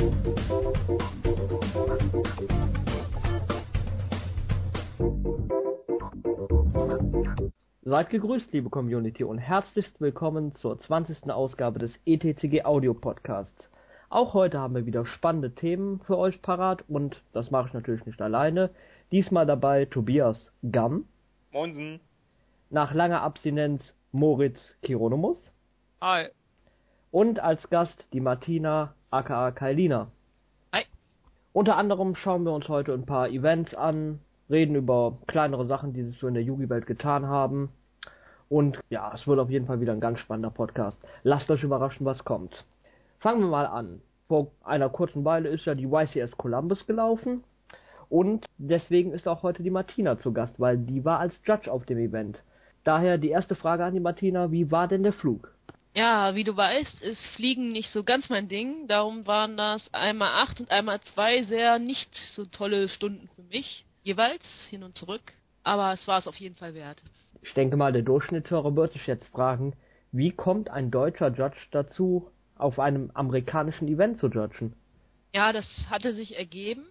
Seid gegrüßt, liebe Community, und herzlichst willkommen zur 20. Ausgabe des ETCG Audio Podcasts. Auch heute haben wir wieder spannende Themen für euch parat und das mache ich natürlich nicht alleine. Diesmal dabei Tobias Gamm. Moinsen. Nach langer Abstinenz Moritz Kironomus. Hi. Und als Gast die Martina aka Kailina. Hi. Unter anderem schauen wir uns heute ein paar Events an, reden über kleinere Sachen, die sich so in der Yugi-Welt getan haben. Und ja, es wird auf jeden Fall wieder ein ganz spannender Podcast. Lasst euch überraschen, was kommt. Fangen wir mal an. Vor einer kurzen Weile ist ja die YCS Columbus gelaufen. Und deswegen ist auch heute die Martina zu Gast, weil die war als Judge auf dem Event. Daher die erste Frage an die Martina, wie war denn der Flug? Ja, wie du weißt, ist Fliegen nicht so ganz mein Ding. Darum waren das einmal 8 und einmal 2 sehr nicht so tolle Stunden für mich. Jeweils, hin und zurück. Aber es war es auf jeden Fall wert. Ich denke mal, der Durchschnittshörer wird sich jetzt fragen, wie kommt ein deutscher Judge dazu, auf einem amerikanischen Event zu judgen? Ja, das hatte sich ergeben.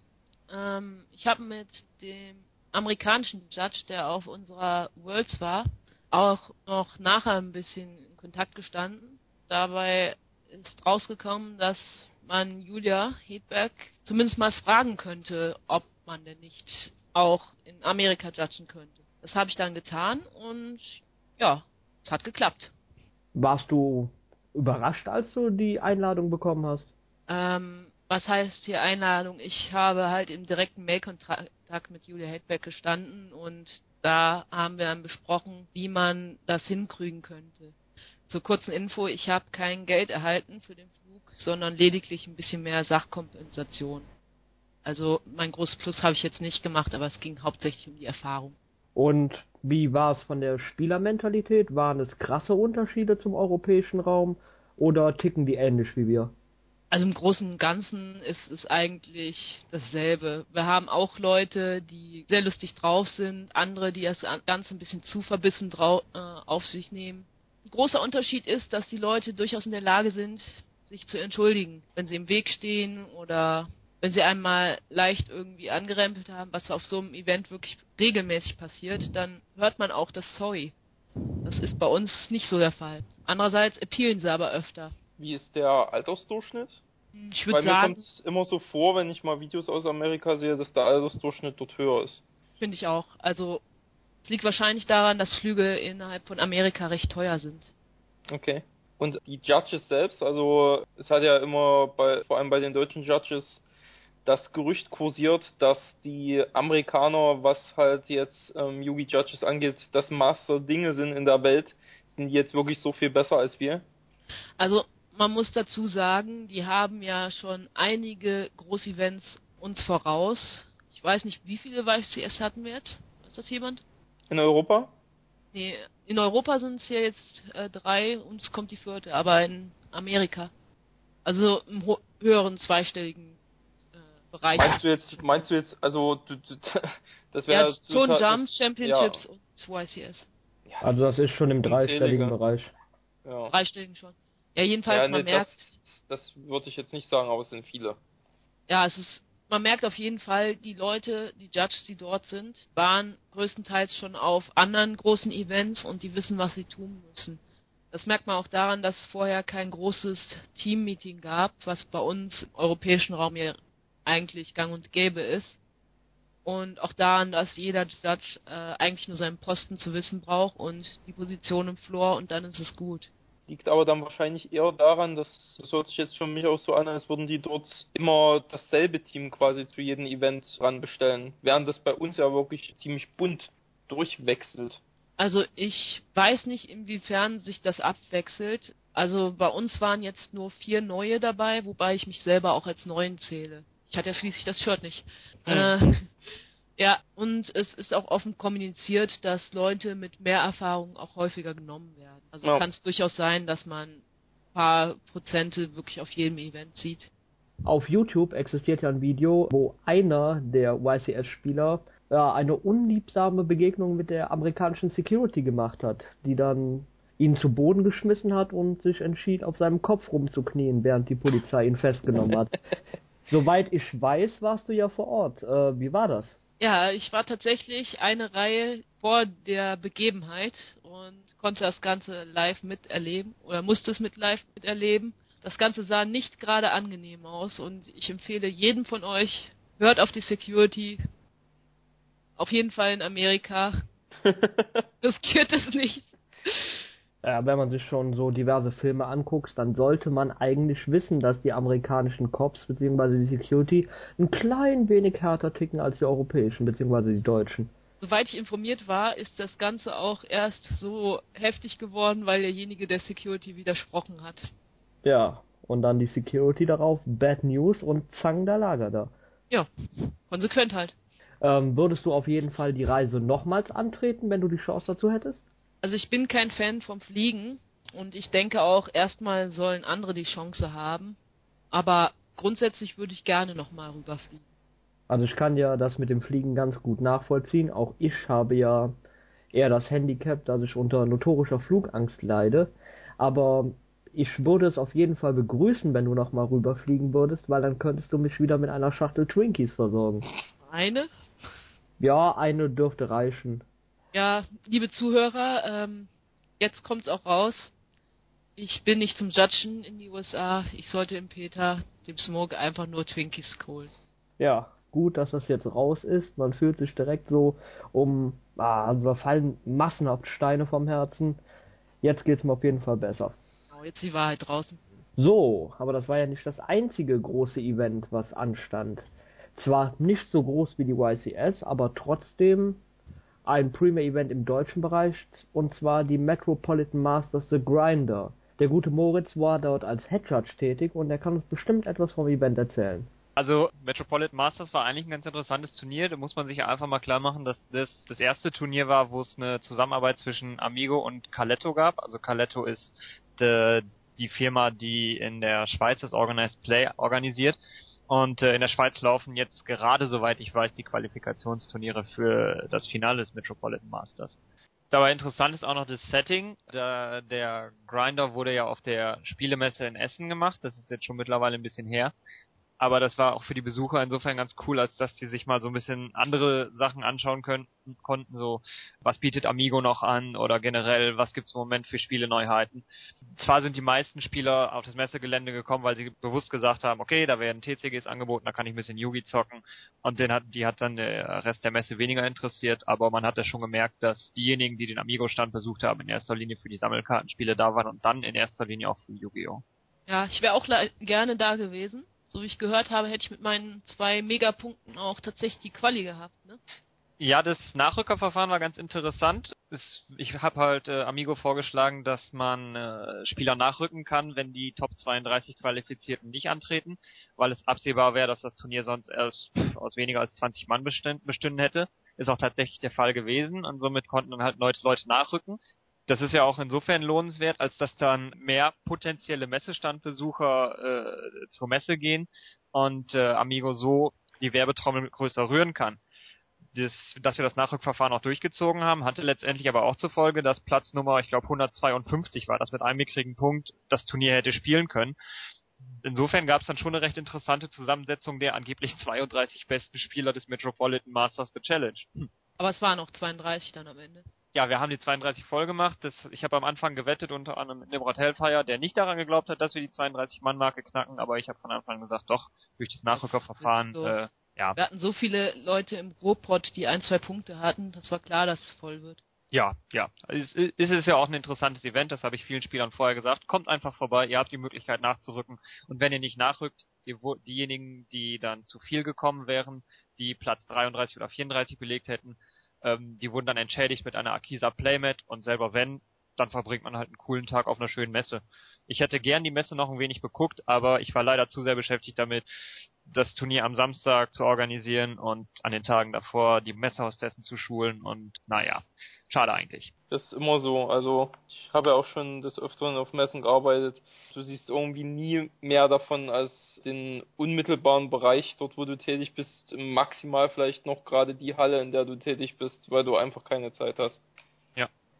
Ich habe mit dem amerikanischen Judge, der auf unserer Worlds war, auch noch nachher ein bisschen in Kontakt gestanden. Dabei ist rausgekommen, dass man Julia Hedberg zumindest mal fragen könnte, ob man denn nicht auch in Amerika judgen könnte. Das habe ich dann getan und ja, es hat geklappt. Warst du überrascht, als du die Einladung bekommen hast? Was heißt hier Einladung? Ich habe halt im direkten Mailkontakt mit Julia Hedberg gestanden und da haben wir dann besprochen, wie man das hinkriegen könnte. Zur kurzen Info, ich habe kein Geld erhalten für den Flug, sondern lediglich ein bisschen mehr Sachkompensation. Also mein großes Plus habe ich jetzt nicht gemacht, aber es ging hauptsächlich um die Erfahrung. Und wie war es von der Spielermentalität? Waren es krasse Unterschiede zum europäischen Raum oder ticken die ähnlich wie wir? Also im Großen und Ganzen ist es eigentlich dasselbe. Wir haben auch Leute, die sehr lustig drauf sind, andere, die das Ganze ein bisschen zu verbissen auf sich nehmen. Ein großer Unterschied ist, dass die Leute durchaus in der Lage sind, sich zu entschuldigen, wenn sie im Weg stehen oder wenn sie einmal leicht irgendwie angerempelt haben, was auf so einem Event wirklich regelmäßig passiert, dann hört man auch das Sorry. Das ist bei uns nicht so der Fall. Andererseits appealen sie aber öfter. Wie ist der Altersdurchschnitt? Ich würde sagen, mir kommt es immer so vor, wenn ich mal Videos aus Amerika sehe, dass der Altersdurchschnitt dort höher ist. finde ich auch. Also es liegt wahrscheinlich daran, dass Flüge innerhalb von Amerika recht teuer sind. Okay. Und die Judges selbst, also es hat ja immer vor allem bei den deutschen Judges das Gerücht kursiert, dass die Amerikaner, was halt jetzt Yugi Judges angeht, das Maß der Dinge sind in der Welt. Sind die jetzt wirklich so viel besser als wir? Also man muss dazu sagen, die haben ja schon einige Großevents uns voraus. Ich weiß nicht, wie viele YCS hatten wir jetzt? Weiß das jemand? In Europa? Nee, in Europa sind es ja jetzt 3 und es kommt die 4. Aber in Amerika. Also im höheren zweistelligen Bereich. Meinst du jetzt, also das wäre ja, schon Jump Championships ja. und YCS. Also das ist schon im dreistelligen Bereich. Ja. Dreistelligen schon. Ja, jedenfalls, man merkt... Das würde ich jetzt nicht sagen, aber es sind viele. Ja, man merkt auf jeden Fall, die Leute, die Judges, die dort sind, waren größtenteils schon auf anderen großen Events und die wissen, was sie tun müssen. Das merkt man auch daran, dass es vorher kein großes Team-Meeting gab, was bei uns im europäischen Raum ja eigentlich gang und gäbe ist. Und auch daran, dass jeder Judge eigentlich nur seinen Posten zu wissen braucht und die Position im Floor und dann ist es gut. Liegt aber dann wahrscheinlich eher daran, das hört sich jetzt für mich auch so an, als würden die dort immer dasselbe Team quasi zu jedem Event ranbestellen, während das bei uns ja wirklich ziemlich bunt durchwechselt. Also ich weiß nicht, inwiefern sich das abwechselt. Also bei uns waren jetzt nur 4 neue dabei, wobei ich mich selber auch als Neuen zähle. Ich hatte ja schließlich das Shirt nicht. Ja, und es ist auch offen kommuniziert, dass Leute mit mehr Erfahrung auch häufiger genommen werden. Also kann es durchaus sein, dass man ein paar Prozente wirklich auf jedem Event sieht. Auf YouTube existiert ja ein Video, wo einer der YCS-Spieler eine unliebsame Begegnung mit der amerikanischen Security gemacht hat, die dann ihn zu Boden geschmissen hat und sich entschied, auf seinem Kopf rumzuknien, während die Polizei ihn festgenommen hat. Soweit ich weiß, warst du ja vor Ort. Wie war das? Ja, ich war tatsächlich eine Reihe vor der Begebenheit und konnte das Ganze live miterleben oder musste es live miterleben. Das Ganze sah nicht gerade angenehm aus und ich empfehle jedem von euch, hört auf die Security. Auf jeden Fall in Amerika. Riskiert es nicht. Ja, wenn man sich schon so diverse Filme anguckt, dann sollte man eigentlich wissen, dass die amerikanischen Cops bzw. die Security ein klein wenig härter ticken als die europäischen bzw. die deutschen. Soweit ich informiert war, ist das Ganze auch erst so heftig geworden, weil derjenige der Security widersprochen hat. Ja, und dann die Security darauf, Bad News und zang, der Lager da. Ja, konsequent halt. Würdest du auf jeden Fall die Reise nochmals antreten, wenn du die Chance dazu hättest? Also ich bin kein Fan vom Fliegen und ich denke auch, erstmal sollen andere die Chance haben. Aber grundsätzlich würde ich gerne nochmal rüberfliegen. Also ich kann ja das mit dem Fliegen ganz gut nachvollziehen. Auch ich habe ja eher das Handicap, dass ich unter notorischer Flugangst leide. Aber ich würde es auf jeden Fall begrüßen, wenn du nochmal rüberfliegen würdest, weil dann könntest du mich wieder mit einer Schachtel Twinkies versorgen. Eine? Ja, eine dürfte reichen. Ja, liebe Zuhörer, jetzt kommt's auch raus. Ich bin nicht zum Judgen in die USA. Ich sollte im Peter, dem Smoke, einfach nur Twinkies holen. Ja, gut, dass das jetzt raus ist. Man fühlt sich direkt so also da fallen massenhaft Steine vom Herzen. Jetzt geht's mir auf jeden Fall besser. Genau, jetzt die Wahrheit draußen. So, aber das war ja nicht das einzige große Event, was anstand. Zwar nicht so groß wie die YCS, aber trotzdem ein Premier-Event im deutschen Bereich, und zwar die Metropolitan Masters The Grinder. Der gute Moritz war dort als Head Judge tätig und er kann uns bestimmt etwas vom Event erzählen. Also Metropolitan Masters war eigentlich ein ganz interessantes Turnier. Da muss man sich ja einfach mal klar machen, dass das erste Turnier war, wo es eine Zusammenarbeit zwischen Amigo und Caletto gab. Also Caletto ist die Firma, die in der Schweiz das Organized Play organisiert. Und in der Schweiz laufen jetzt gerade, soweit ich weiß, die Qualifikationsturniere für das Finale des Metropolitan Masters. Dabei interessant ist auch noch das Setting. Der Grinder wurde ja auf der Spielemesse in Essen gemacht. Das ist jetzt schon mittlerweile ein bisschen her. Aber das war auch für die Besucher insofern ganz cool, als dass sie sich mal so ein bisschen andere Sachen anschauen konnten, so was bietet Amigo noch an oder generell, was gibt's im Moment für Spiele-Neuheiten. Zwar sind die meisten Spieler auf das Messegelände gekommen, weil sie bewusst gesagt haben, okay, da werden TCGs angeboten, da kann ich ein bisschen Yugi zocken, und die hat dann der Rest der Messe weniger interessiert, aber man hat ja schon gemerkt, dass diejenigen, die den Amigo-Stand besucht haben, in erster Linie für die Sammelkartenspiele da waren und dann in erster Linie auch für Yu-Gi-Oh! Ja, ich wäre auch gerne da gewesen. So wie ich gehört habe, hätte ich mit meinen 2 Megapunkten auch tatsächlich die Quali gehabt, ne? Ja, das Nachrückerverfahren war ganz interessant. Ich habe halt Amigo vorgeschlagen, dass man Spieler nachrücken kann, wenn die Top 32 Qualifizierten nicht antreten, weil es absehbar wäre, dass das Turnier sonst erst aus weniger als 20 Mann bestünden hätte. Ist auch tatsächlich der Fall gewesen, und somit konnten dann halt Leute nachrücken. Das ist ja auch insofern lohnenswert, als dass dann mehr potenzielle Messestandbesucher zur Messe gehen und Amigo so die Werbetrommel größer rühren kann. Dass wir das Nachrückverfahren auch durchgezogen haben, hatte letztendlich aber auch zur Folge, dass Platznummer, ich glaube 152 war, das mit einem mickrigen Punkt das Turnier hätte spielen können. Insofern gab es dann schon eine recht interessante Zusammensetzung der angeblich 32 besten Spieler des Metropolitan Masters The Challenge. Aber es waren auch 32 dann am Ende. Ja, wir haben die 32 voll gemacht. Ich habe am Anfang gewettet, unter anderem mit Nimrod Hellfire, der nicht daran geglaubt hat, dass wir die 32-Mann-Marke knacken, aber ich habe von Anfang an gesagt, doch, durch das Nachrückerverfahren, ja. Wir hatten so viele Leute im Gropot, die 1, 2 Punkte hatten, das war klar, dass es voll wird. Ja. Es ist ja auch ein interessantes Event, das habe ich vielen Spielern vorher gesagt. Kommt einfach vorbei, ihr habt die Möglichkeit nachzurücken. Und wenn ihr nicht nachrückt, diejenigen, die dann zu viel gekommen wären, die Platz 33 oder 34 belegt hätten, die wurden dann entschädigt mit einer Akisa Playmat, und selber wenn, dann verbringt man halt einen coolen Tag auf einer schönen Messe. Ich hätte gern die Messe noch ein wenig beguckt, aber ich war leider zu sehr beschäftigt damit, das Turnier am Samstag zu organisieren und an den Tagen davor die Messehostessen zu schulen, und naja, schade eigentlich. Das ist immer so. Also ich habe ja auch schon des Öfteren auf Messen gearbeitet. Du siehst irgendwie nie mehr davon als den unmittelbaren Bereich, dort wo du tätig bist, maximal vielleicht noch gerade die Halle, in der du tätig bist, weil du einfach keine Zeit hast. Ja.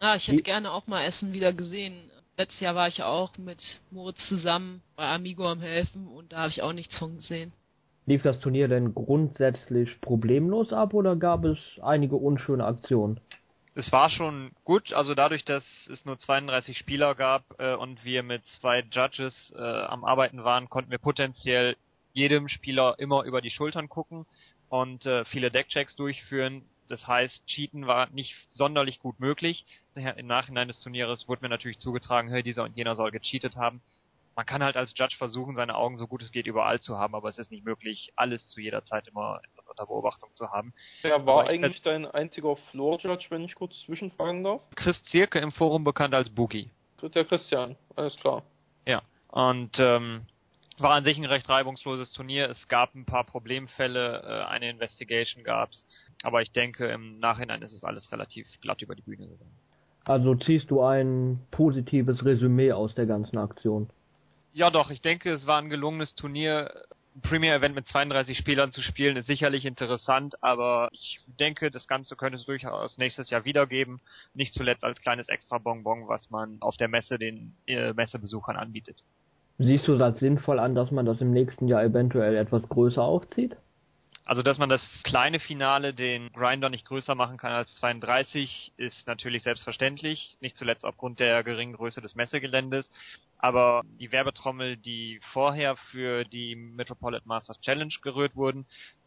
Ah, ich hätte gerne auch mal Essen wieder gesehen. Letztes Jahr war ich ja auch mit Moritz zusammen bei Amigo am Helfen und da habe ich auch nichts von gesehen. Lief das Turnier denn grundsätzlich problemlos ab oder gab es einige unschöne Aktionen? Es war schon gut, also dadurch, dass es nur 32 Spieler gab und wir mit 2 Judges am Arbeiten waren, konnten wir potenziell jedem Spieler immer über die Schultern gucken und viele Deckchecks durchführen. Das heißt, Cheaten war nicht sonderlich gut möglich. Im Nachhinein des Turnieres wurde mir natürlich zugetragen, hey, dieser und jener soll gecheatet haben. Man kann halt als Judge versuchen, seine Augen so gut es geht überall zu haben, aber es ist nicht möglich, alles zu jeder Zeit immer unter Beobachtung zu haben. Wer war eigentlich dein einziger Floor-Judge, wenn ich kurz zwischenfragen darf? Chris Zierke, im Forum bekannt als Boogie. Der Christian, alles klar. Ja, und war an sich ein recht reibungsloses Turnier. Es gab ein paar Problemfälle, eine Investigation gab's, aber ich denke, im Nachhinein ist es alles relativ glatt über die Bühne gegangen. Also ziehst du ein positives Resümee aus der ganzen Aktion? Ja doch, ich denke, es war ein gelungenes Turnier. Ein Premier-Event mit 32 Spielern zu spielen, ist sicherlich interessant, aber ich denke, das Ganze könnte es durchaus nächstes Jahr wiedergeben. Nicht zuletzt als kleines Extra-Bonbon, was man auf der Messe den Messebesuchern anbietet. Siehst du das sinnvoll an, dass man das im nächsten Jahr eventuell etwas größer aufzieht? Also, dass man das kleine Finale, den Grinder, nicht größer machen kann als 32, ist natürlich selbstverständlich. Nicht zuletzt aufgrund der geringen Größe des Messegeländes. Aber die Werbetrommel, die vorher für die Metropolitan Masters Challenge gerührt wurden,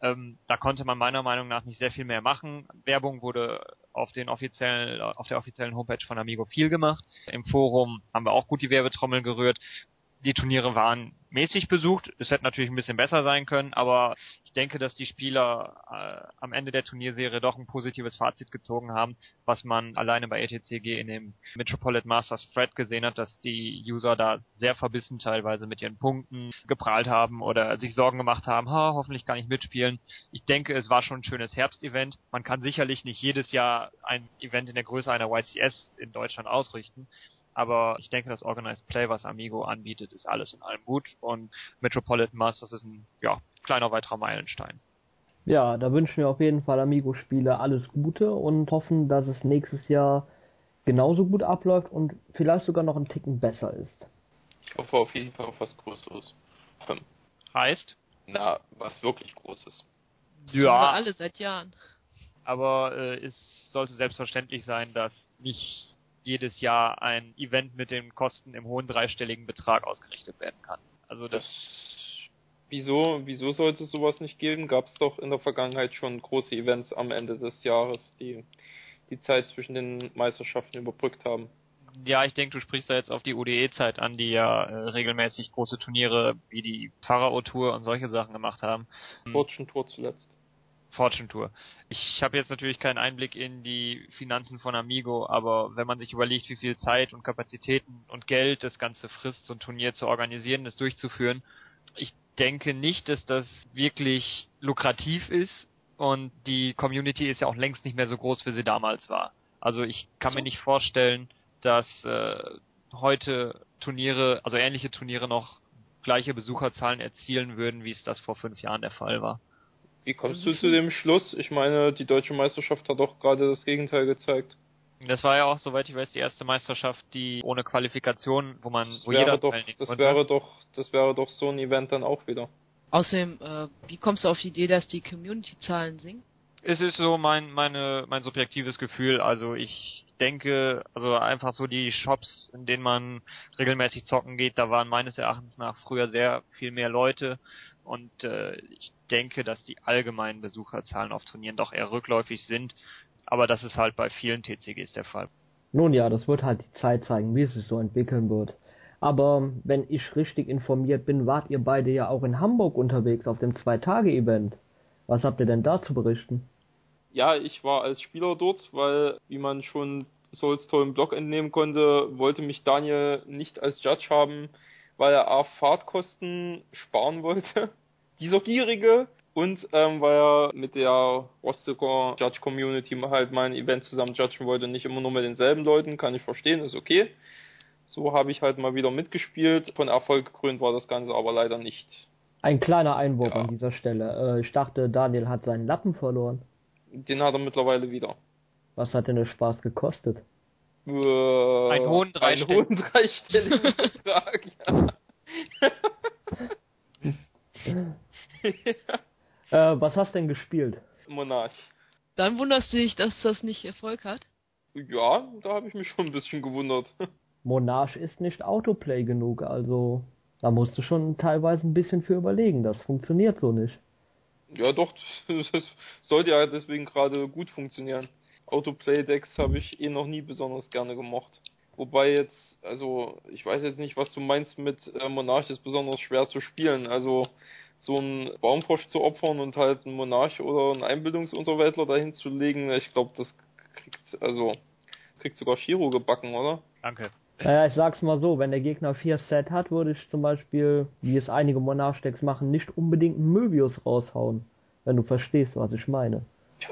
da konnte man meiner Meinung nach nicht sehr viel mehr machen. Werbung wurde auf der offiziellen Homepage von Amigo viel gemacht. Im Forum haben wir auch gut die Werbetrommel gerührt. Die Turniere waren mäßig besucht. Es hätte natürlich ein bisschen besser sein können, aber ich denke, dass die Spieler am Ende der Turnierserie doch ein positives Fazit gezogen haben, was man alleine bei ETCG in dem Metropolitan Masters Thread gesehen hat, dass die User da sehr verbissen teilweise mit ihren Punkten geprahlt haben oder sich Sorgen gemacht haben, hoffentlich kann ich mitspielen. Ich denke, es war schon ein schönes Herbstevent. Man kann sicherlich nicht jedes Jahr ein Event in der Größe einer YCS in Deutschland ausrichten. Aber ich denke, das Organized Play, was Amigo anbietet, ist alles in allem gut und Metropolitan Masters ist ein kleiner weiterer Meilenstein. Ja, da wünschen wir auf jeden Fall Amigo-Spiele alles Gute und hoffen, dass es nächstes Jahr genauso gut abläuft und vielleicht sogar noch einen Ticken besser ist. Ich hoffe auf jeden Fall auf was Größeres. Heißt? Na, was wirklich Großes. Das tun wir alle seit Jahren. Aber es sollte selbstverständlich sein, dass nicht jedes Jahr ein Event mit den Kosten im hohen dreistelligen Betrag ausgerichtet werden kann. Also Wieso sollte es sowas nicht geben? Gab es doch in der Vergangenheit schon große Events am Ende des Jahres, die die Zeit zwischen den Meisterschaften überbrückt haben. Ja, ich denke, du sprichst da jetzt auf die UDE-Zeit an, die ja regelmäßig große Turniere wie die Pharao Tour und solche Sachen gemacht haben. Fortune Tour zuletzt. Fortune Tour. Ich habe jetzt natürlich keinen Einblick in die Finanzen von Amigo, aber wenn man sich überlegt, wie viel Zeit und Kapazitäten und Geld das Ganze frisst, so ein Turnier zu organisieren, das durchzuführen, ich denke nicht, dass das wirklich lukrativ ist und die Community ist ja auch längst nicht mehr so groß, wie sie damals war. Also ich kann mir nicht vorstellen, dass heute Turniere, also ähnliche Turniere noch gleiche Besucherzahlen erzielen würden, wie es das vor 5 Jahren der Fall war. Wie kommst du zu dem Schluss? Ich meine, die deutsche Meisterschaft hat doch gerade das Gegenteil gezeigt. Das war ja auch, soweit ich weiß, die erste Meisterschaft, die ohne Qualifikation, wo Das jeder teilnehmen konnte. Das wäre doch so ein Event dann auch wieder. Außerdem, wie kommst du auf die Idee, dass die Community-Zahlen sinken? Es ist so mein subjektives Gefühl. Also ich denke, also einfach so die Shops, in denen man regelmäßig zocken geht, da waren meines Erachtens nach früher sehr viel mehr Leute. Und ich denke, dass die allgemeinen Besucherzahlen auf Turnieren doch eher rückläufig sind. Aber das ist halt bei vielen TCGs der Fall. Nun ja, das wird halt die Zeit zeigen, wie es sich so entwickeln wird. Aber wenn ich richtig informiert bin, wart ihr beide ja auch in Hamburg unterwegs auf dem 2-Tage-Event. Was habt ihr denn da zu berichten? Ja, ich war als Spieler dort, weil, wie man schon Souls tollen Blog entnehmen konnte, wollte mich Daniel nicht als Judge haben, weil er A, Fahrtkosten sparen wollte. Dieser Gierige. Und weil er mit der Rostocker Judge Community halt mein Event zusammen judgen wollte, nicht immer nur mit denselben Leuten, kann ich verstehen, ist okay. So habe ich halt mal wieder mitgespielt. Von Erfolg gekrönt war das Ganze aber leider nicht. Ein kleiner Einwurf an dieser Stelle. Ich dachte, Daniel hat seinen Lappen verloren. Den hat er mittlerweile wieder. Was hat denn der Spaß gekostet? Einen hohen dreistelligen Betrag, ja. Was hast denn gespielt? Monarch. Dann wunderst du dich, dass das nicht Erfolg hat? Ja, da habe ich mich schon ein bisschen gewundert. Monarch ist nicht Autoplay genug, also da musst du schon teilweise ein bisschen für überlegen. Das funktioniert so nicht. Ja doch, das sollte ja deswegen gerade gut funktionieren. Autoplay-Decks habe ich noch nie besonders gerne gemocht. Wobei jetzt, also ich weiß jetzt nicht, was du meinst mit Monarch ist besonders schwer zu spielen. Also so einen Baumfrosch zu opfern und halt einen Monarch oder einen Einbildungsunterwäldler dahin zu legen, ich glaube, das kriegt sogar Shiro gebacken, oder? Danke. Naja, ich sag's mal so, wenn der Gegner 4 Set hat, würde ich zum Beispiel, wie es einige Monarch-Decks machen, nicht unbedingt einen Möbius raushauen. Wenn du verstehst, was ich meine. Ja,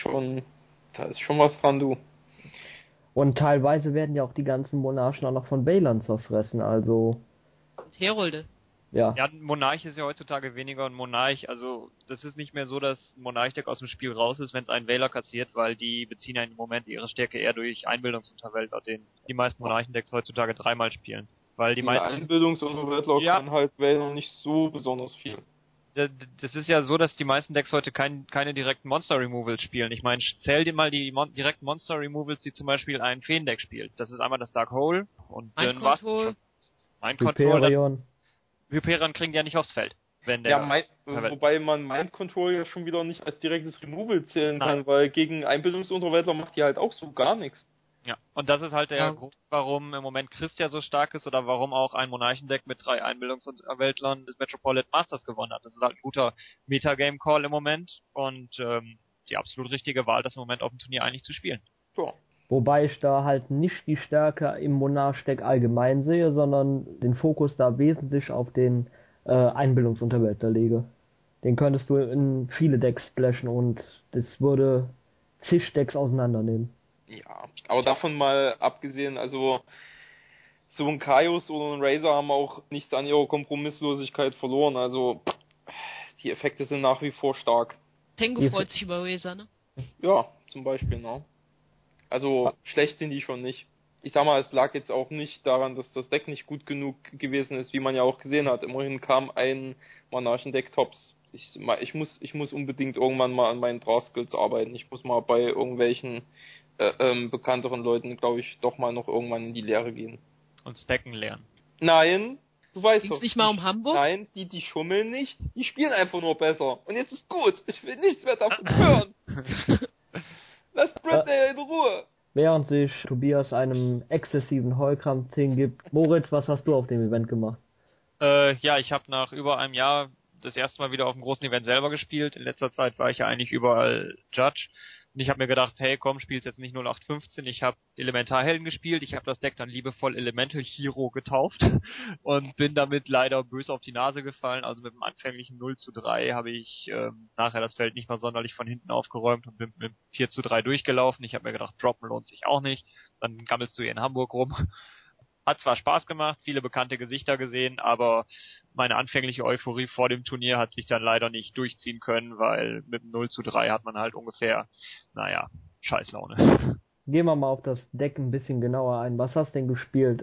da ist schon was dran, du. Und teilweise werden ja auch die ganzen Monarchen auch noch von Baylern zerfressen, also... Und Herolde. Ja. Ja, ein Monarch ist ja heutzutage weniger ein Monarch, also das ist nicht mehr so, dass ein Monarch-Deck aus dem Spiel raus ist, wenn es einen Wähler kassiert, weil die beziehen ja im Moment ihre Stärke eher durch Einbildungsunterwälder, den die meisten Monarchen-Decks heutzutage dreimal spielen. Weil die meisten... Einbildungsunterwäldler kann halt Wähler nicht so besonders viel. Das ist ja so, dass die meisten Decks heute keine direkten Monster-Removals spielen. Ich meine, zähl dir mal die direkten Monster-Removals, die zum Beispiel ein Feen-Deck spielt. Das ist einmal das Dark Hole und dann war's schon. Mind Control. Hyperion kriegen die ja nicht aufs Feld. Wenn der wobei man Mind Control ja schon wieder nicht als direktes Removal zählen kann, weil gegen Einbildungsunterwäldler macht die halt auch so gar nichts. Ja, und das ist halt der Grund, warum im Moment Christia so stark ist oder warum auch ein Monarchendeck mit 3 Einbildungsunterwäldlern des Metropolitan Masters gewonnen hat. Das ist halt ein guter Metagame-Call im Moment und die absolut richtige Wahl, das im Moment auf dem Turnier eigentlich zu spielen. Ja. Wobei ich da halt nicht die Stärke im Monarch-Deck allgemein sehe, sondern den Fokus da wesentlich auf den Einbildungsunterwälder lege. Den könntest du in viele Decks splashen und das würde zig Decks auseinandernehmen. Ja, aber davon mal abgesehen, also so ein Kaios oder ein Razor haben auch nichts an ihrer Kompromisslosigkeit verloren, also die Effekte sind nach wie vor stark. Tengu freut sich über Razor, ne? Ja, zum Beispiel, ne? Also schlecht sind die schon nicht. Ich sag mal, es lag jetzt auch nicht daran, dass das Deck nicht gut genug gewesen ist, wie man ja auch gesehen hat. Immerhin kam ein Monarchen-Deck Tops. Ich muss unbedingt irgendwann mal an meinen Draw-Skills arbeiten. Ich muss mal bei irgendwelchen bekannteren Leuten, glaube ich, doch mal noch irgendwann in die Lehre gehen. Und Stacken lernen. Nein, du weißt Ging's doch. nicht mal um Hamburg? Nein, die schummeln nicht. Die spielen einfach nur besser. Und jetzt ist gut. Ich will nichts mehr davon hören. Lass Britney in Ruhe. Während sich Tobias einem exzessiven Heulkrampf hingibt. Moritz, was hast du auf dem Event gemacht? Ja, ich habe nach über einem Jahr das erste Mal wieder auf einem großen Event selber gespielt. In letzter Zeit war ich ja eigentlich überall Judge. Und ich habe mir gedacht, hey komm, spielst jetzt nicht 0815. Ich habe Elementarhelden gespielt. Ich habe das Deck dann liebevoll Elemental Hero getauft und bin damit leider böse auf die Nase gefallen. Also mit dem anfänglichen 0:3 habe ich nachher das Feld nicht mal sonderlich von hinten aufgeräumt und bin mit 4:3 durchgelaufen. Ich habe mir gedacht, droppen lohnt sich auch nicht. Dann gammelst du hier in Hamburg rum. Hat zwar Spaß gemacht, viele bekannte Gesichter gesehen, aber meine anfängliche Euphorie vor dem Turnier hat sich dann leider nicht durchziehen können, weil mit dem 0:3 hat man halt ungefähr, Scheißlaune. Gehen wir mal auf das Deck ein bisschen genauer ein. Was hast du denn gespielt?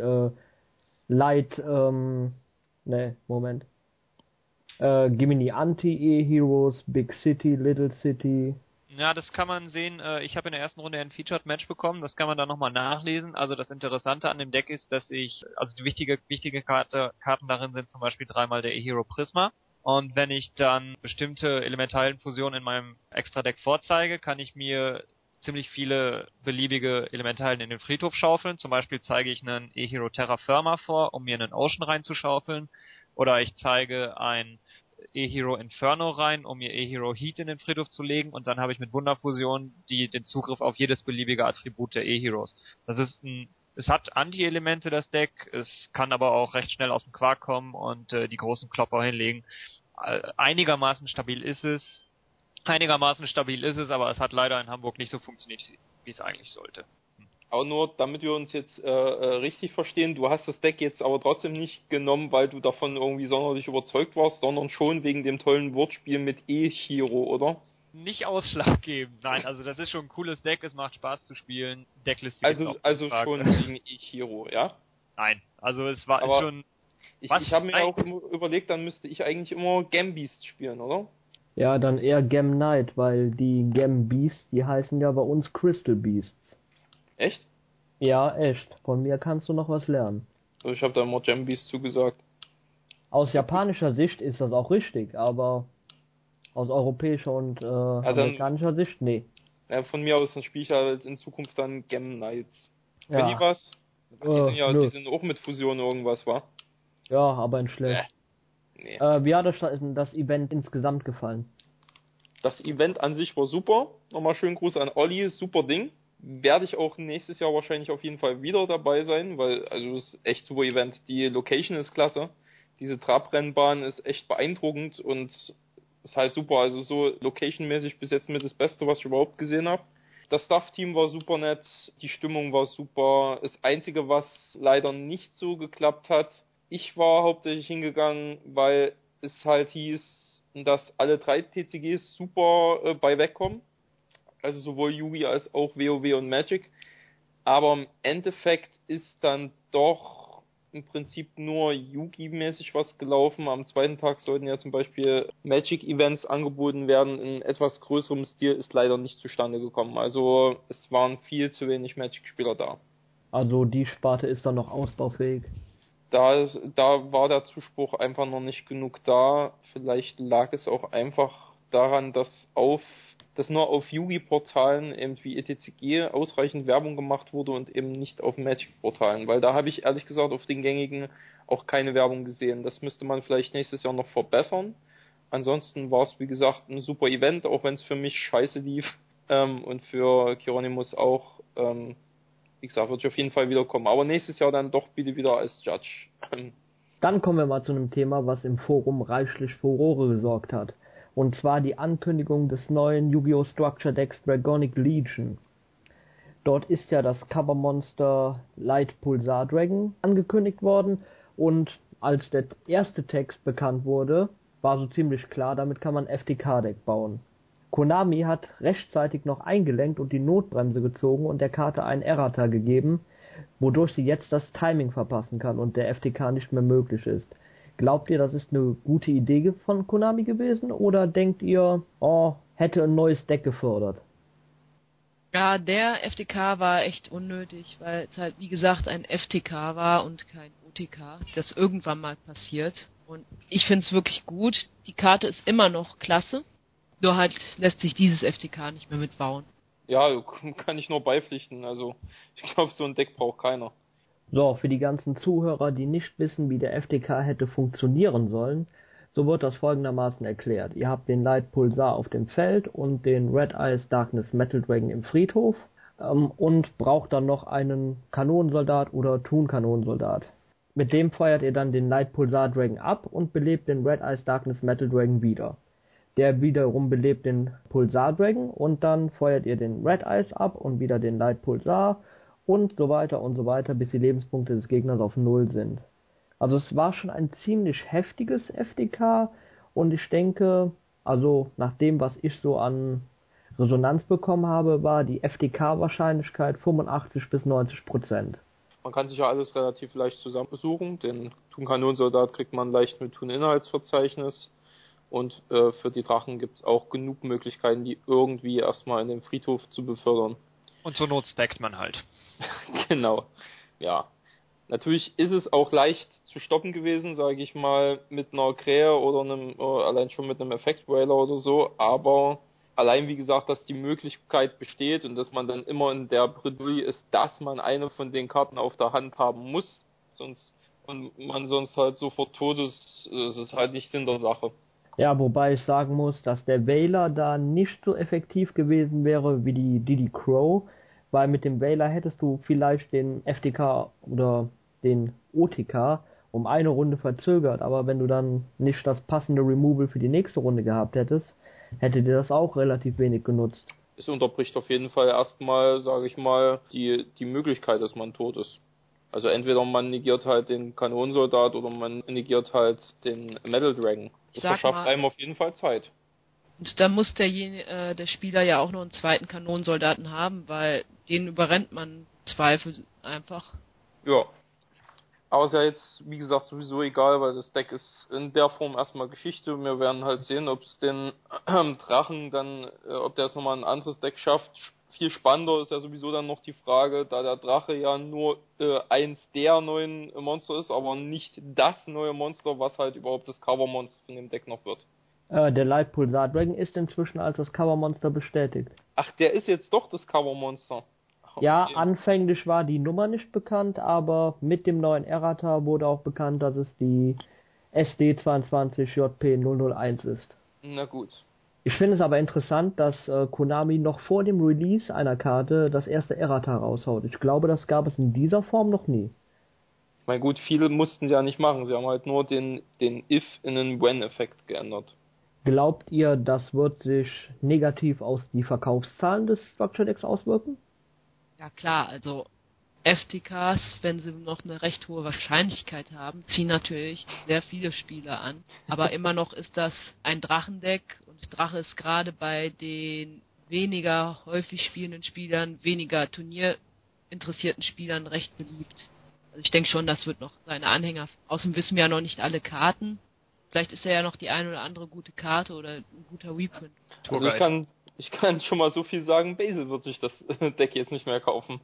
Gimini Anti-E-Heroes, Big City, Little City. Ja, das kann man sehen. Ich habe in der ersten Runde ein Featured Match bekommen. Das kann man dann nochmal nachlesen. Also das Interessante an dem Deck ist, dass die wichtige Karten darin sind zum Beispiel 3-mal der E-Hero Prisma. Und wenn ich dann bestimmte Elementalfusionen in meinem Extra-Deck vorzeige, kann ich mir ziemlich viele beliebige Elementalien in den Friedhof schaufeln. Zum Beispiel zeige ich einen E-Hero Terra Firma vor, um mir einen Ocean reinzuschaufeln. Oder ich zeige ein E-Hero Inferno rein, um mir E-Hero Heat in den Friedhof zu legen, und dann habe ich mit Wunderfusion den Zugriff auf jedes beliebige Attribut der E-Heroes. Es hat Anti-Elemente, das Deck, es kann aber auch recht schnell aus dem Quark kommen und die großen Klopper hinlegen. Einigermaßen stabil ist es, aber es hat leider in Hamburg nicht so funktioniert, wie es eigentlich sollte. Aber nur, damit wir uns jetzt richtig verstehen, du hast das Deck jetzt aber trotzdem nicht genommen, weil du davon irgendwie sonderlich überzeugt warst, sondern schon wegen dem tollen Wortspiel mit E-Hero, oder? nicht ausschlaggebend. Nein, also das ist schon ein cooles Deck, es macht Spaß zu spielen. Deckliste also schon wegen Ichiro, ja? Nein, also es war Aber schon... Ich habe mir auch immer überlegt, dann müsste ich eigentlich immer Gambeast spielen, oder? Ja, dann eher Gem Knight, weil die Gem Beasts, die heißen ja bei uns Crystal Beasts. Echt? Ja, echt. Von mir kannst du noch was lernen. Also ich habe da immer Gambeast zugesagt. Aus japanischer Sicht ist das auch richtig, aber aus europäischer und amerikanischer Sicht, nee. Von mir aus dann spiele ich halt in Zukunft dann Gem Knights. Können die Ja. was? Ach, Nö. die sind auch mit Fusion irgendwas, wa? Ja, aber in schlecht. Nee. Wie hat euch das Event insgesamt gefallen? Das Event an sich war super. Nochmal schönen Gruß an Olli, super Ding. Werde ich auch nächstes Jahr wahrscheinlich auf jeden Fall wieder dabei sein, weil, also, es ist echt super Event. Die Location ist klasse. Diese Trabrennbahn ist echt beeindruckend und ist halt super. Also, so locationmäßig bis jetzt mit das Beste, was ich überhaupt gesehen habe. Das Staff-Team war super nett, die Stimmung war super. Das Einzige, was leider nicht so geklappt hat, ich war hauptsächlich hingegangen, weil es halt hieß, dass alle 3 TCGs super bei wegkommen. Also sowohl Yugi als auch WoW und Magic. Aber im Endeffekt ist dann doch im Prinzip nur Yugi-mäßig was gelaufen. Am zweiten Tag sollten ja zum Beispiel Magic-Events angeboten werden. In etwas größerem Stil ist leider nicht zustande gekommen. Also es waren viel zu wenig Magic-Spieler da. Also die Sparte ist dann noch ausbaufähig. Da war der Zuspruch einfach noch nicht genug da. Vielleicht lag es auch einfach daran, dass nur auf Yugi-Portalen eben wie ETCG ausreichend Werbung gemacht wurde und eben nicht auf Magic-Portalen. Weil da habe ich ehrlich gesagt auf den gängigen auch keine Werbung gesehen. Das müsste man vielleicht nächstes Jahr noch verbessern. Ansonsten war es, wie gesagt, ein super Event, auch wenn es für mich scheiße lief. Und für Hieronymus auch. Wie gesagt, wird ich auf jeden Fall wiederkommen. Aber nächstes Jahr dann doch bitte wieder als Judge. Dann kommen wir mal zu einem Thema, was im Forum reichlich Furore gesorgt hat. Und zwar die Ankündigung des neuen Yu-Gi-Oh! Structure Decks Dragonic Legion. Dort ist ja das Covermonster Light Pulsar Dragon angekündigt worden und als der erste Text bekannt wurde, war so ziemlich klar, damit kann man FTK-Deck bauen. Konami hat rechtzeitig noch eingelenkt und die Notbremse gezogen und der Karte einen Errata gegeben, wodurch sie jetzt das Timing verpassen kann und der FTK nicht mehr möglich ist. Glaubt ihr, das ist eine gute Idee von Konami gewesen oder denkt ihr, hätte ein neues Deck gefördert? Ja, der FTK war echt unnötig, weil es halt, wie gesagt, ein FTK war und kein OTK, das irgendwann mal passiert. Und ich finde es wirklich gut. Die Karte ist immer noch klasse, nur halt lässt sich dieses FTK nicht mehr mitbauen. Ja, kann ich nur beipflichten. Also, ich glaube, so ein Deck braucht keiner. So, für die ganzen Zuhörer, die nicht wissen, wie der FTK hätte funktionieren sollen, so wird das folgendermaßen erklärt. Ihr habt den Light Pulsar auf dem Feld und den Red Eyes Darkness Metal Dragon im Friedhof und braucht dann noch einen Kanonensoldat oder Thun-Kanonensoldat. Mit dem feuert ihr dann den Light Pulsar Dragon ab und belebt den Red Eyes Darkness Metal Dragon wieder. Der wiederum belebt den Pulsar Dragon und dann feuert ihr den Red Eyes ab und wieder den Light Pulsar und so weiter, bis die Lebenspunkte des Gegners auf 0 sind. Also es war schon ein ziemlich heftiges FDK und ich denke, also nach dem, was ich so an Resonanz bekommen habe, war die FDK-Wahrscheinlichkeit 85-90%. Man kann sich ja alles relativ leicht zusammensuchen. Den Thun-Kanonensoldat kriegt man leicht mit Thun-Inhaltsverzeichnis. Und für die Drachen gibt es auch genug Möglichkeiten, die irgendwie erstmal in den Friedhof zu befördern. Und zur Not stackt man halt. Genau, ja. Natürlich ist es auch leicht zu stoppen gewesen, sage ich mal, mit einer Krähe oder allein schon mit einem Effekt-Wailer oder so, aber allein wie gesagt, dass die Möglichkeit besteht und dass man dann immer in der Bredouille ist, dass man eine von den Karten auf der Hand haben muss, und man sonst halt sofort tot ist, es ist halt nicht Sinn der Sache. Ja, wobei ich sagen muss, dass der Wailer da nicht so effektiv gewesen wäre wie die Diddy Crow, weil mit dem Wailer hättest du vielleicht den FTK oder den OTK um eine Runde verzögert, aber wenn du dann nicht das passende Removal für die nächste Runde gehabt hättest, hätte dir das auch relativ wenig genutzt. Es unterbricht auf jeden Fall erstmal, sage ich mal, die Möglichkeit, dass man tot ist. Also entweder man negiert halt den Kanonensoldat oder man negiert halt den Metal Dragon. Das verschafft einem auf jeden Fall Zeit. Und da muss der Spieler ja auch noch einen zweiten Kanonensoldaten haben, weil den überrennt man im Zweifel einfach. Ja. Aber ist ja jetzt, wie gesagt, sowieso egal, weil das Deck ist in der Form erstmal Geschichte. Wir werden halt sehen, ob es den Drachen dann, ob der es nochmal ein anderes Deck schafft. Viel spannender ist ja sowieso dann noch die Frage, da der Drache ja nur eins der neuen Monster ist, aber nicht das neue Monster, was halt überhaupt das Cover-Monster von dem Deck noch wird. Der Light Pulsar Dragon ist inzwischen als das Covermonster bestätigt. Ach, der ist jetzt doch das Cover-Monster. Ja, Okay. anfänglich war die Nummer nicht bekannt, aber mit dem neuen Errata wurde auch bekannt, dass es die SD22JP001 ist. Na gut. Ich finde es aber interessant, dass Konami noch vor dem Release einer Karte das erste Errata raushaut. Ich glaube, das gab es in dieser Form noch nie. Ich meine, gut, viele mussten sie ja nicht machen. Sie haben halt nur den If in einen When-Effekt geändert. Glaubt ihr, das wird sich negativ auf die Verkaufszahlen des Structure Decks auswirken? Ja klar, also FTKs, wenn sie noch eine recht hohe Wahrscheinlichkeit haben, ziehen natürlich sehr viele Spieler an. Aber immer noch ist das ein Drachendeck und Drache ist gerade bei den weniger häufig spielenden Spielern, weniger turnierinteressierten Spielern recht beliebt. Also ich denke schon, das wird noch seine Anhänger. Außerdem wissen wir ja noch nicht alle Karten. Vielleicht ist er ja noch die eine oder andere gute Karte oder ein guter Reprint. Also ich kann schon mal so viel sagen, Basil wird sich das Deck jetzt nicht mehr kaufen.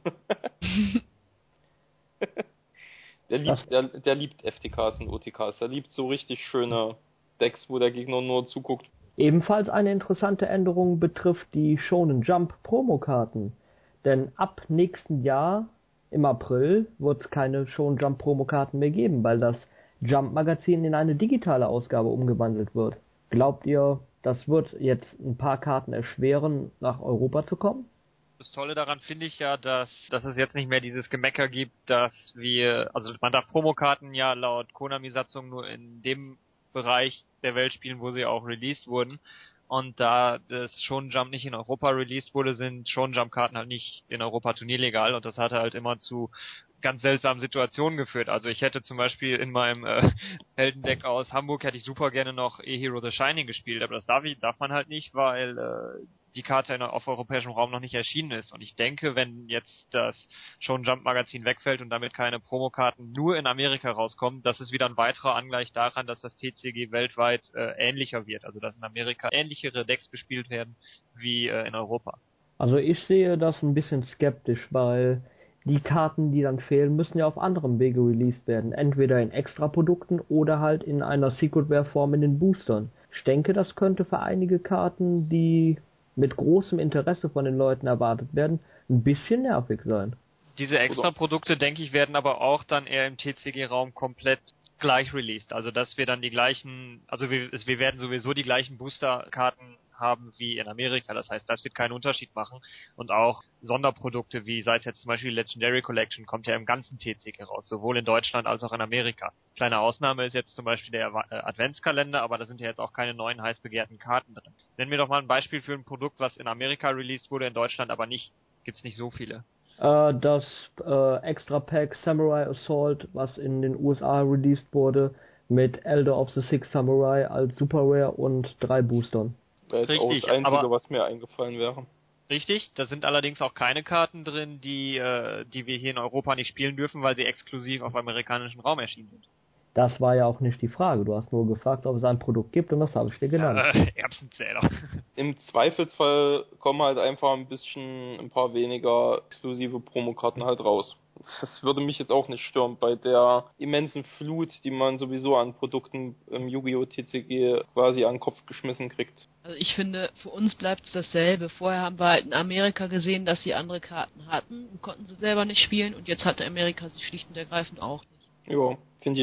Der liebt FTKs und OTKs. Der liebt so richtig schöne Decks, wo der Gegner nur zuguckt. Ebenfalls eine interessante Änderung betrifft die Shonen Jump Promokarten. Denn ab nächsten Jahr, im April, wird es keine Shonen Jump Promokarten mehr geben, weil das Jump Magazin in eine digitale Ausgabe umgewandelt wird. Glaubt ihr, das wird jetzt ein paar Karten erschweren, nach Europa zu kommen? Das Tolle daran finde ich ja, dass es jetzt nicht mehr dieses Gemecker gibt, dass also man darf Promokarten ja laut Konami-Satzung nur in dem Bereich der Welt spielen, wo sie auch released wurden. Und da das Shonen Jump nicht in Europa released wurde, sind Shonen Jump Karten halt nicht in Europa turnierlegal und das hatte halt immer zu ganz seltsamen Situationen geführt. Also ich hätte zum Beispiel in meinem Heldendeck aus Hamburg hätte ich super gerne noch E-Hero The Shining gespielt, aber das darf man halt nicht, weil die Karte auf europäischem Raum noch nicht erschienen ist. Und ich denke, wenn jetzt das Shonen Jump Magazin wegfällt und damit keine Promokarten nur in Amerika rauskommen, das ist wieder ein weiterer Angleich daran, dass das TCG weltweit ähnlicher wird. Also dass in Amerika ähnlichere Decks gespielt werden wie in Europa. Also ich sehe das ein bisschen skeptisch, weil die Karten, die dann fehlen, müssen ja auf anderem Wege released werden. Entweder in Extraprodukten oder halt in einer Secretware-Form in den Boostern. Ich denke, das könnte für einige Karten, die mit großem Interesse von den Leuten erwartet werden, ein bisschen nervig sein. Diese Extraprodukte, denke ich, werden aber auch dann eher im TCG-Raum komplett gleich released. Also dass wir dann die gleichen, also wir werden sowieso die gleichen Booster-Karten haben wie in Amerika. Das heißt, das wird keinen Unterschied machen. Und auch Sonderprodukte, wie sei es jetzt zum Beispiel die Legendary Collection, kommt ja im ganzen TCG raus, sowohl in Deutschland als auch in Amerika. Kleine Ausnahme ist jetzt zum Beispiel der Adventskalender, aber da sind ja jetzt auch keine neuen heiß begehrten Karten drin. Nenn mir doch mal ein Beispiel für ein Produkt, was in Amerika released wurde, in Deutschland aber nicht. Gibt's nicht so viele. Das Extra Pack Samurai Assault, was in den USA released wurde, mit Elder of the Six Samurai als Super Rare und 3 Boostern. Wäre jetzt auch das Einzige, was mir eingefallen wäre. Richtig, da sind allerdings auch keine Karten drin, die wir hier in Europa nicht spielen dürfen, weil sie exklusiv auf amerikanischem Raum erschienen sind. Das war ja auch nicht die Frage. Du hast nur gefragt, ob es ein Produkt gibt und das habe ich dir genannt. Erbsenzähler. Im Zweifelsfall kommen halt einfach ein paar weniger exklusive Promokarten halt raus. Das würde mich jetzt auch nicht stören bei der immensen Flut, die man sowieso an Produkten im Yu-Gi-Oh! TCG quasi an den Kopf geschmissen kriegt. Also ich finde, für uns bleibt es dasselbe. Vorher haben wir halt in Amerika gesehen, dass sie andere Karten hatten und konnten sie selber nicht spielen und jetzt hatte Amerika sie schlicht und ergreifend auch nicht. Ja,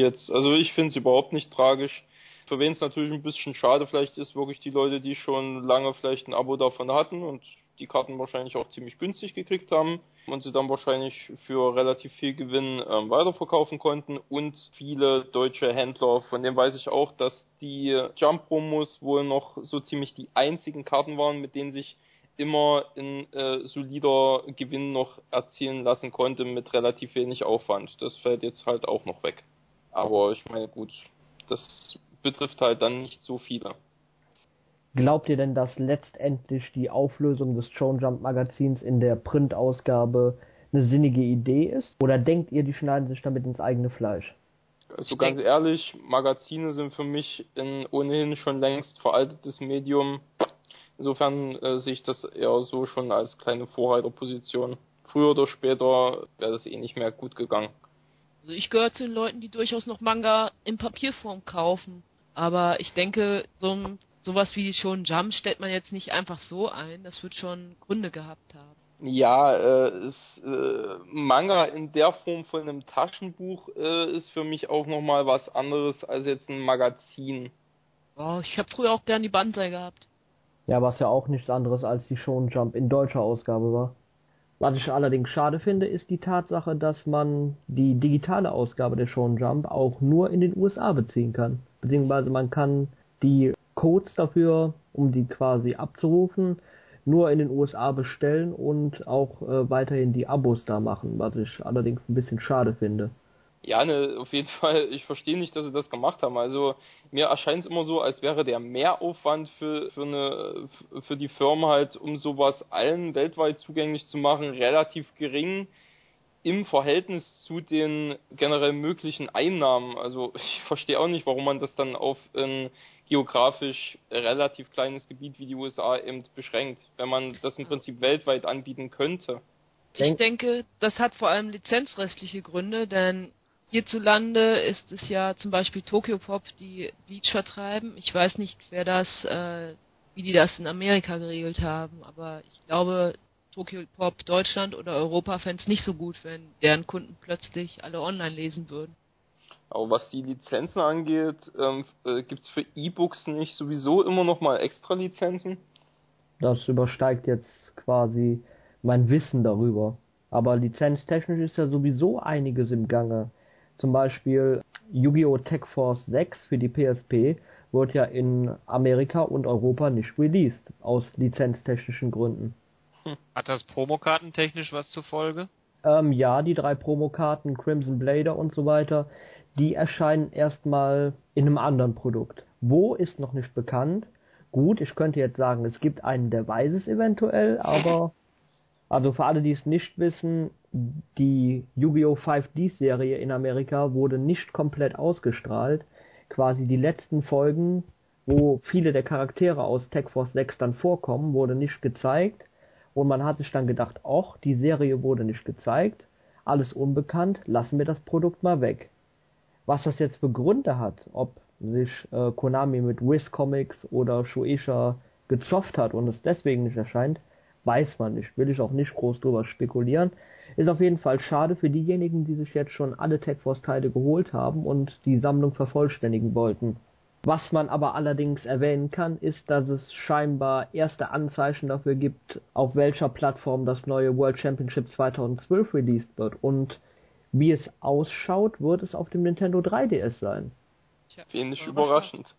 ich finde es überhaupt nicht tragisch. Für wen es natürlich ein bisschen schade vielleicht ist, wirklich die Leute, die schon lange vielleicht ein Abo davon hatten und die Karten wahrscheinlich auch ziemlich günstig gekriegt haben und sie dann wahrscheinlich für relativ viel Gewinn weiterverkaufen konnten und viele deutsche Händler, von denen weiß ich auch, dass die Jump-Promos wohl noch so ziemlich die einzigen Karten waren, mit denen sich immer ein solider Gewinn noch erzielen lassen konnte mit relativ wenig Aufwand. Das fällt jetzt halt auch noch weg. Aber ich meine, gut, das betrifft halt dann nicht so viele. Glaubt ihr denn, dass letztendlich die Auflösung des Shonen Jump Magazins in der Printausgabe eine sinnige Idee ist? Oder denkt ihr, die schneiden sich damit ins eigene Fleisch? Also ganz ehrlich, Magazine sind für mich ein ohnehin schon längst veraltetes Medium. Insofern sehe ich das eher so schon als kleine Vorreiterposition. Früher oder später wäre das eh nicht mehr gut gegangen. Also ich gehöre zu den Leuten, die durchaus noch Manga in Papierform kaufen. Aber ich denke, sowas wie Shonen Jump stellt man jetzt nicht einfach so ein. Das wird schon Gründe gehabt haben. Ja, Manga in der Form von einem Taschenbuch ist für mich auch nochmal was anderes als jetzt ein Magazin. Oh, ich habe früher auch gern die Banzai gehabt. Ja, was ja auch nichts anderes als die Shonen Jump in deutscher Ausgabe war. Was ich allerdings schade finde, ist die Tatsache, dass man die digitale Ausgabe der Shonen Jump auch nur in den USA beziehen kann. Beziehungsweise man kann die Codes dafür, um die quasi abzurufen, nur in den USA bestellen und auch weiterhin die Abos da machen, was ich allerdings ein bisschen schade finde. Ja, ne, auf jeden Fall, ich verstehe nicht, dass sie das gemacht haben. Also mir erscheint es immer so, als wäre der Mehraufwand für die Firma halt, um sowas allen weltweit zugänglich zu machen, relativ gering im Verhältnis zu den generell möglichen Einnahmen. Also ich verstehe auch nicht, warum man das dann auf ein geografisch relativ kleines Gebiet wie die USA eben beschränkt, wenn man das im Prinzip weltweit anbieten könnte. Ich denke, das hat vor allem lizenzrechtliche Gründe, denn hierzulande ist es ja zum Beispiel Tokyopop, die Bleach vertreiben. Ich weiß nicht, wie die das in Amerika geregelt haben, aber ich glaube, Tokyopop Deutschland oder Europa fände es nicht so gut, wenn deren Kunden plötzlich alle online lesen würden. Aber was die Lizenzen angeht, gibt's für E-Books nicht sowieso immer noch mal extra Lizenzen? Das übersteigt jetzt quasi mein Wissen darüber. Aber lizenztechnisch ist ja sowieso einiges im Gange. Zum Beispiel Yu-Gi-Oh! Tech Force 6 für die PSP wird ja in Amerika und Europa nicht released, aus lizenztechnischen Gründen. Hat das promokartentechnisch was zur Folge? Ja, die 3 Promokarten, Crimson Blader und so weiter, die erscheinen erstmal in einem anderen Produkt. Wo ist noch nicht bekannt. Gut, ich könnte jetzt sagen, es gibt einen, der weiß es eventuell, aber also für alle, die es nicht wissen, die Yu-Gi-Oh! 5D-Serie in Amerika wurde nicht komplett ausgestrahlt. Quasi die letzten Folgen, wo viele der Charaktere aus Tech Force 6 dann vorkommen, wurde nicht gezeigt. Und man hat sich dann gedacht, ach, die Serie wurde nicht gezeigt, alles unbekannt, lassen wir das Produkt mal weg. Was das jetzt für Gründe hat, ob sich Konami mit Wiz Comics oder Shueisha gezofft hat und es deswegen nicht erscheint, weiß man nicht. Will ich auch nicht groß drüber spekulieren. Ist auf jeden Fall schade für diejenigen, die sich jetzt schon alle Tech Force Teile geholt haben und die Sammlung vervollständigen wollten. Was man aber allerdings erwähnen kann, ist, dass es scheinbar erste Anzeichen dafür gibt, auf welcher Plattform das neue World Championship 2012 released wird. Und wie es ausschaut, wird es auf dem Nintendo 3DS sein. Wenig überraschend.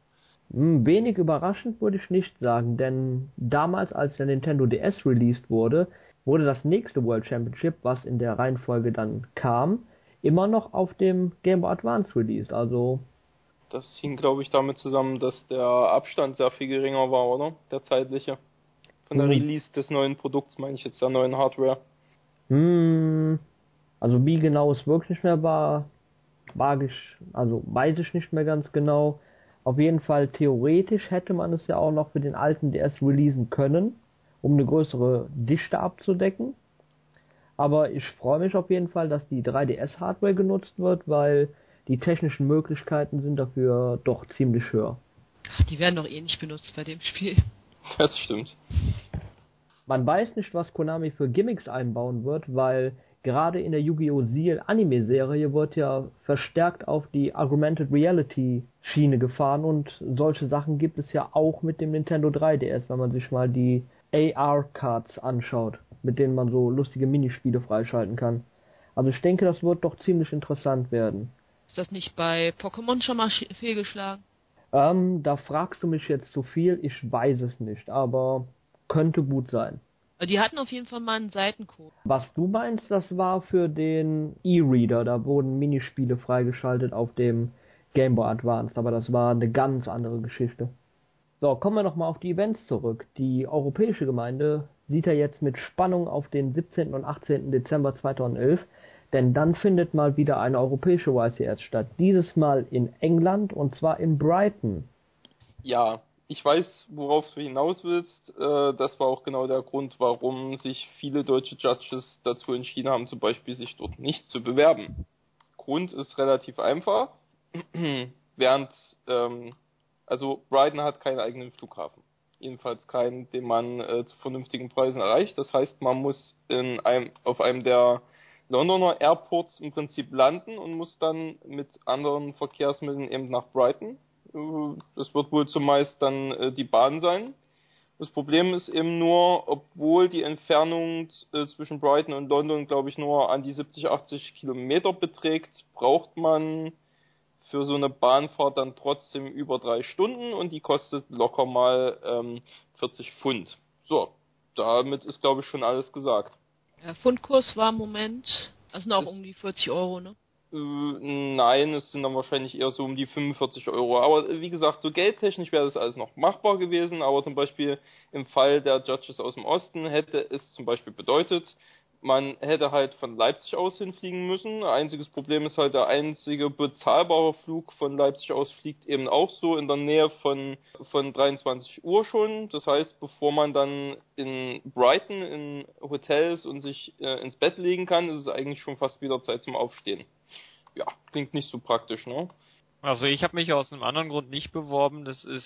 Wenig überraschend würde ich nicht sagen, denn damals, als der Nintendo DS released wurde, wurde das nächste World Championship, was in der Reihenfolge dann kam, immer noch auf dem Game Boy Advance released. Also Das hing, glaube ich, damit zusammen, dass der Abstand sehr viel geringer war, oder? Der zeitliche. Von der Release des neuen Produkts, meine ich jetzt, der neuen Hardware. Also wie genau es wirklich nicht mehr war, weiß ich nicht mehr ganz genau. Auf jeden Fall theoretisch hätte man es ja auch noch für den alten DS releasen können, um eine größere Dichte abzudecken. Aber ich freue mich auf jeden Fall, dass die 3DS-Hardware genutzt wird, weil die technischen Möglichkeiten sind dafür doch ziemlich höher. Ach, die werden doch eh nicht benutzt bei dem Spiel. Das stimmt. Man weiß nicht, was Konami für Gimmicks einbauen wird, weil gerade in der Yu-Gi-Oh! Seal Anime-Serie wird ja verstärkt auf die Augmented Reality Schiene gefahren und solche Sachen gibt es ja auch mit dem Nintendo 3DS, wenn man sich mal die AR-Cards anschaut, mit denen man so lustige Minispiele freischalten kann. Also ich denke, das wird doch ziemlich interessant werden. Ist das nicht bei Pokémon schon mal fehlgeschlagen? Da fragst du mich jetzt zu viel, ich weiß es nicht, aber könnte gut sein. Die hatten auf jeden Fall mal einen Seitencode. Was du meinst, das war für den E-Reader, da wurden Minispiele freigeschaltet auf dem Game Boy Advance, aber das war eine ganz andere Geschichte. So, kommen wir nochmal auf die Events zurück. Die europäische Gemeinde sieht ja jetzt mit Spannung auf den 17. und 18. Dezember 2011, denn dann findet mal wieder eine europäische YCS statt. Dieses Mal in England und zwar in Brighton. Ja, ich weiß, worauf du hinaus willst. Das war auch genau der Grund, warum sich viele deutsche Judges dazu entschieden haben, zum Beispiel sich dort nicht zu bewerben. Grund ist relativ einfach. Also Brighton hat keinen eigenen Flughafen. Jedenfalls keinen, den man zu vernünftigen Preisen erreicht. Das heißt, man muss auf einem der Londoner Airports im Prinzip landen und muss dann mit anderen Verkehrsmitteln eben nach Brighton. Das wird wohl zumeist dann die Bahn sein. Das Problem ist eben nur, obwohl die Entfernung zwischen Brighton und London, glaube ich, nur an die 70, 80 Kilometer beträgt, braucht man für so eine Bahnfahrt dann trotzdem über 3 Stunden und die kostet locker mal 40 Pfund. So, damit ist, glaube ich, schon alles gesagt. Der Pfundkurs war im Moment, also noch um die 40 Euro, ne? Nein, es sind dann wahrscheinlich eher so um die 45 Euro. Aber wie gesagt, so geldtechnisch wäre das alles noch machbar gewesen. Aber zum Beispiel im Fall der Judges aus dem Osten hätte es zum Beispiel bedeutet, man hätte halt von Leipzig aus hinfliegen müssen. Einziges Problem ist halt, der einzige bezahlbare Flug von Leipzig aus fliegt eben auch so in der Nähe von 23 Uhr schon. Das heißt, bevor man dann in Brighton in Hotels und sich ins Bett legen kann, ist es eigentlich schon fast wieder Zeit zum Aufstehen. Ja, klingt nicht so praktisch, ne? Also ich habe mich aus einem anderen Grund nicht beworben.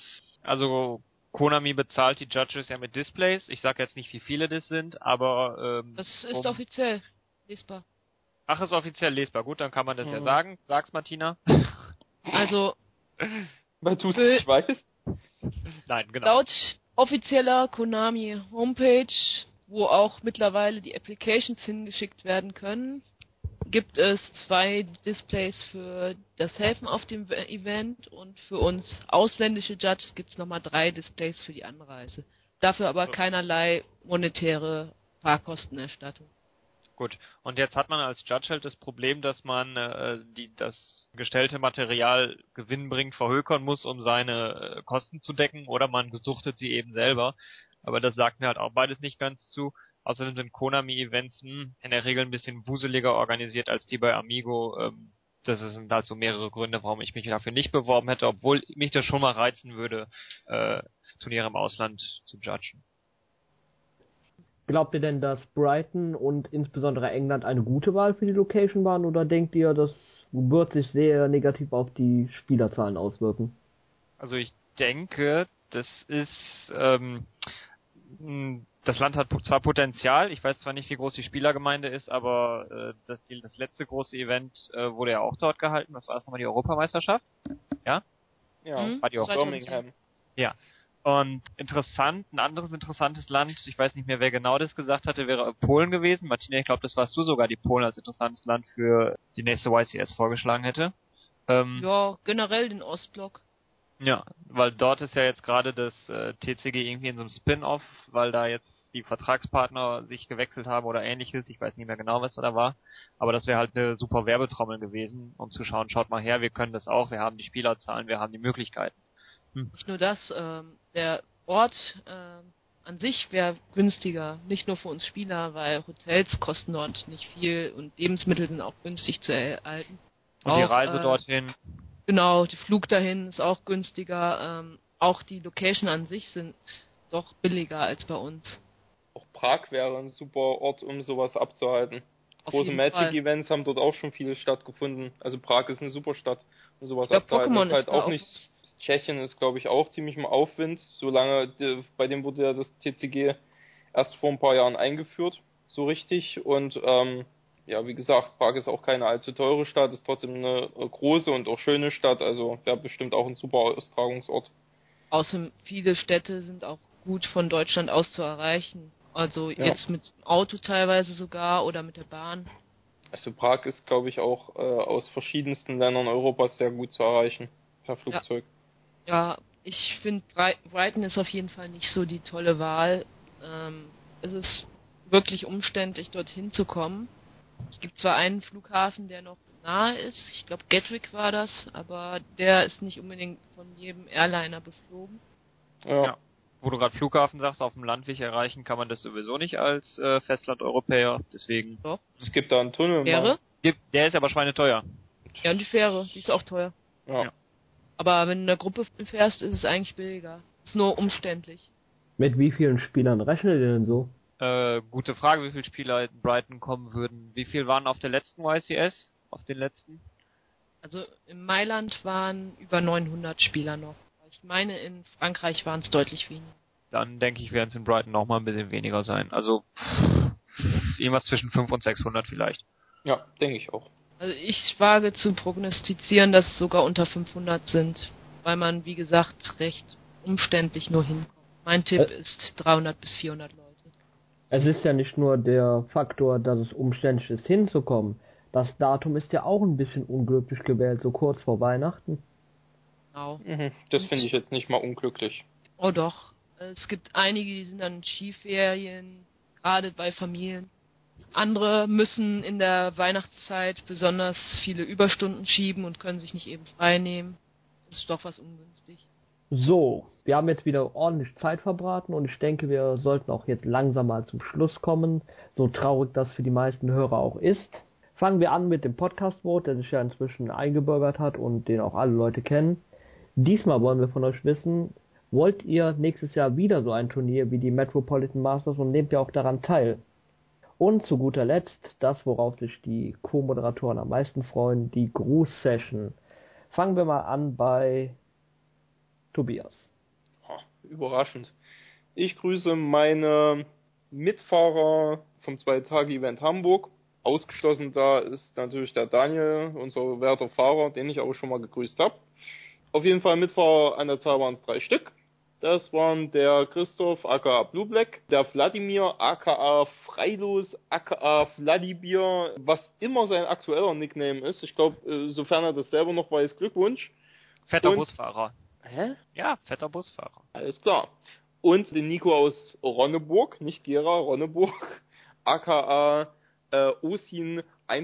Also Konami bezahlt die Judges ja mit Displays. Ich sage jetzt nicht, wie viele das sind, aber das ist offiziell lesbar. Ach, ist offiziell lesbar. Gut, dann kann man das ja sagen. Sag's, Martina. Also weil du es nicht weißt? Nein, genau. Laut offizieller Konami Homepage, wo auch mittlerweile die Applications hingeschickt werden können, gibt es 2 Displays für das Helfen auf dem Event und für uns ausländische Judges gibt es nochmal 3 Displays für die Anreise. Dafür aber keinerlei monetäre Fahrkostenerstattung. Gut, und jetzt hat man als Judge halt das Problem, dass man das gestellte Material gewinnbringend verhökern muss, um seine Kosten zu decken, oder man gesuchtet sie eben selber. Aber das sagt mir halt auch beides nicht ganz zu. Außerdem sind Konami-Events in der Regel ein bisschen wuseliger organisiert als die bei Amigo. Das sind halt so mehrere Gründe, warum ich mich dafür nicht beworben hätte, obwohl mich das schon mal reizen würde, Turniere im Ausland zu judgen. Glaubt ihr denn, dass Brighton und insbesondere England eine gute Wahl für die Location waren oder denkt ihr, das wird sich sehr negativ auf die Spielerzahlen auswirken? Also ich denke, das Land hat zwar Potenzial, ich weiß zwar nicht, wie groß die Spielergemeinde ist, aber das letzte große Event wurde ja auch dort gehalten. Was war das nochmal, die Europameisterschaft? Ja? Ja, war die auch Birmingham. Ja. Und ein anderes interessantes Land, ich weiß nicht mehr, wer genau das gesagt hatte, wäre Polen gewesen. Martina, ich glaube, das warst du sogar, die Polen als interessantes Land für die nächste YCS vorgeschlagen hätte. Ja, generell den Ostblock. Ja, weil dort ist ja jetzt gerade das TCG irgendwie in so einem Spin-Off, weil da jetzt die Vertragspartner sich gewechselt haben oder ähnliches. Ich weiß nicht mehr genau, was da war. Aber das wäre halt eine super Werbetrommel gewesen, um zu schauen, schaut mal her, wir können das auch, wir haben die Spielerzahlen, wir haben die Möglichkeiten. Nicht nur das, der Ort an sich wäre günstiger, nicht nur für uns Spieler, weil Hotels kosten dort nicht viel und Lebensmittel sind auch günstig zu erhalten. Und auch, die Reise dorthin. Genau, der Flug dahin ist auch günstiger. Auch die Location an sich sind doch billiger als bei uns. Auch Prag wäre ein super Ort, um sowas abzuhalten. Auf Große jeden Fall. Magic-Events haben dort auch schon viele stattgefunden. Also Prag ist eine super Stadt, um sowas Ich glaub, abzuhalten. Pokémon ist halt ist da auch nicht. Tschechien ist, glaube ich, auch ziemlich im Aufwind. Bei dem wurde ja das TCG erst vor ein paar Jahren eingeführt, so richtig. Und ja, wie gesagt, Prag ist auch keine allzu teure Stadt, ist trotzdem eine große und auch schöne Stadt. Also wäre bestimmt auch ein super Austragungsort. Außerdem viele Städte sind auch gut von Deutschland aus zu erreichen. Also jetzt mit dem Auto teilweise sogar oder mit der Bahn. Also Prag ist, glaube ich, auch aus verschiedensten Ländern Europas sehr gut zu erreichen per Flugzeug. Ja, ich finde Brighton ist auf jeden Fall nicht so die tolle Wahl. Es ist wirklich umständlich, dorthin zu kommen. Es gibt zwar einen Flughafen, der noch nahe ist, ich glaube Gatwick war das, aber der ist nicht unbedingt von jedem Airliner beflogen. Ja. Wo du gerade Flughafen sagst, auf dem Landweg erreichen kann man das sowieso nicht als Festland-Europäer, deswegen. Doch. Es gibt da einen Tunnel. Fähre? Der ist aber schweineteuer. Ja, und die Fähre, die ist auch teuer. Ja. Ja. Aber wenn du in der Gruppe fährst, ist es eigentlich billiger. Ist nur umständlich. Mit wie vielen Spielern rechnet ihr denn so? Gute Frage, wie viele Spieler in Brighton kommen würden. Wie viel waren auf der letzten YCS? Auf den letzten? Also in Mailand waren über 900 Spieler noch. Ich meine, in Frankreich waren es deutlich weniger. Dann denke ich, werden es in Brighton noch mal ein bisschen weniger sein. Also irgendwas zwischen 500 und 600 vielleicht. Ja, denke ich auch. Also ich wage zu prognostizieren, dass es sogar unter 500 sind, weil man, wie gesagt, recht umständlich nur hinkommt. Mein Tipp ist 300 bis 400 Leute. Es ist ja nicht nur der Faktor, dass es umständlich ist, hinzukommen. Das Datum ist ja auch ein bisschen unglücklich gewählt, so kurz vor Weihnachten. Genau. Das finde ich jetzt nicht mal unglücklich. Oh doch. Es gibt einige, die sind dann in Skiferien, gerade bei Familien. Andere müssen in der Weihnachtszeit besonders viele Überstunden schieben und können sich nicht eben frei nehmen. Das ist doch was ungünstig. So, wir haben jetzt wieder ordentlich Zeit verbraten und ich denke, wir sollten auch jetzt langsam mal zum Schluss kommen, so traurig das für die meisten Hörer auch ist. Fangen wir an mit dem Podcast-Vote, der sich ja inzwischen eingebürgert hat und den auch alle Leute kennen. Diesmal wollen wir von euch wissen, wollt ihr nächstes Jahr wieder so ein Turnier wie die Metropolitan Masters und nehmt ihr auch daran teil? Und zu guter Letzt, das worauf sich die Co-Moderatoren am meisten freuen, die Gruß-Session. Fangen wir mal an bei Tobias. Überraschend. Ich grüße meine Mitfahrer vom 2-Tage-Event Hamburg. Ausgeschlossen da ist natürlich der Daniel, unser werter Fahrer, den ich auch schon mal gegrüßt habe. Auf jeden Fall Mitfahrer an der Zahl waren es 3 Stück. Das waren der Christoph aka Blue Black, der Wladimir aka Freilos aka Vladimir, was immer sein aktueller Nickname ist. Ich glaube, sofern er das selber noch weiß, Glückwunsch. Fetter Und- Busfahrer. Hä? Ja, fetter Busfahrer. Alles klar. Und den Nico aus Ronneburg, nicht Gera, Ronneburg, aka Osin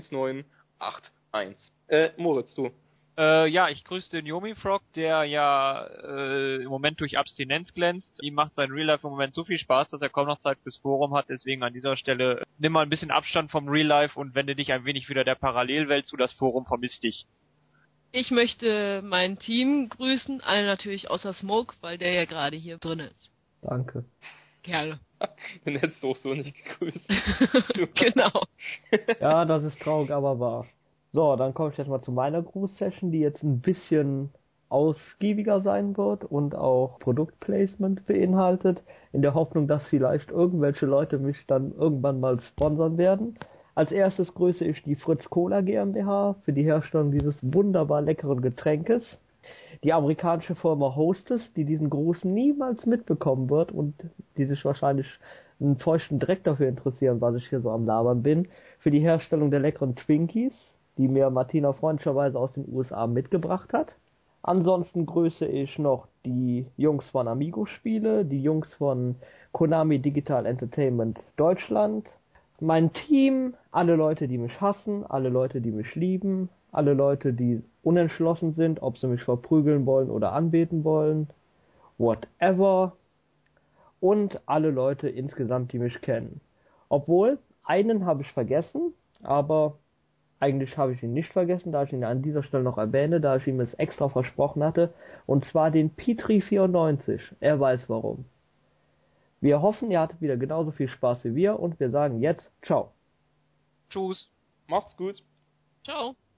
1981. Moritz, du. Ja, ich grüße den Yomi Frog, der ja im Moment durch Abstinenz glänzt. Ihm macht sein Real Life im Moment so viel Spaß, dass er kaum noch Zeit fürs Forum hat. Deswegen an dieser Stelle nimm mal ein bisschen Abstand vom Real Life und wende dich ein wenig wieder der Parallelwelt zu. Das Forum vermisst dich. Ich möchte mein Team grüßen, alle natürlich außer Smoke, weil der ja gerade hier drin ist. Danke. Kerl. Den hättest du auch so nicht gegrüßt. Genau. Ja, das ist traurig, aber wahr. So, dann komme ich jetzt mal zu meiner Gruß-Session, die jetzt ein bisschen ausgiebiger sein wird und auch Produktplacement beinhaltet, in der Hoffnung, dass vielleicht irgendwelche Leute mich dann irgendwann mal sponsern werden. Als erstes grüße ich die Fritz Cola GmbH für die Herstellung dieses wunderbar leckeren Getränkes. Die amerikanische Firma Hostess, die diesen Gruß niemals mitbekommen wird und die sich wahrscheinlich einen feuchten Dreck dafür interessieren, was ich hier so am Labern bin, für die Herstellung der leckeren Twinkies, die mir Martina freundlicherweise aus den USA mitgebracht hat. Ansonsten grüße ich noch die Jungs von Amigo Spiele, die Jungs von Konami Digital Entertainment Deutschland, mein Team, alle Leute, die mich hassen, alle Leute, die mich lieben, alle Leute, die unentschlossen sind, ob sie mich verprügeln wollen oder anbeten wollen, whatever, und alle Leute insgesamt, die mich kennen. Obwohl, einen habe ich vergessen, aber eigentlich habe ich ihn nicht vergessen, da ich ihn an dieser Stelle noch erwähne, da ich ihm es extra versprochen hatte, und zwar den Petri94. Er weiß warum. Wir hoffen, ihr hattet wieder genauso viel Spaß wie wir und wir sagen jetzt Ciao. Tschüss. Macht's gut. Ciao.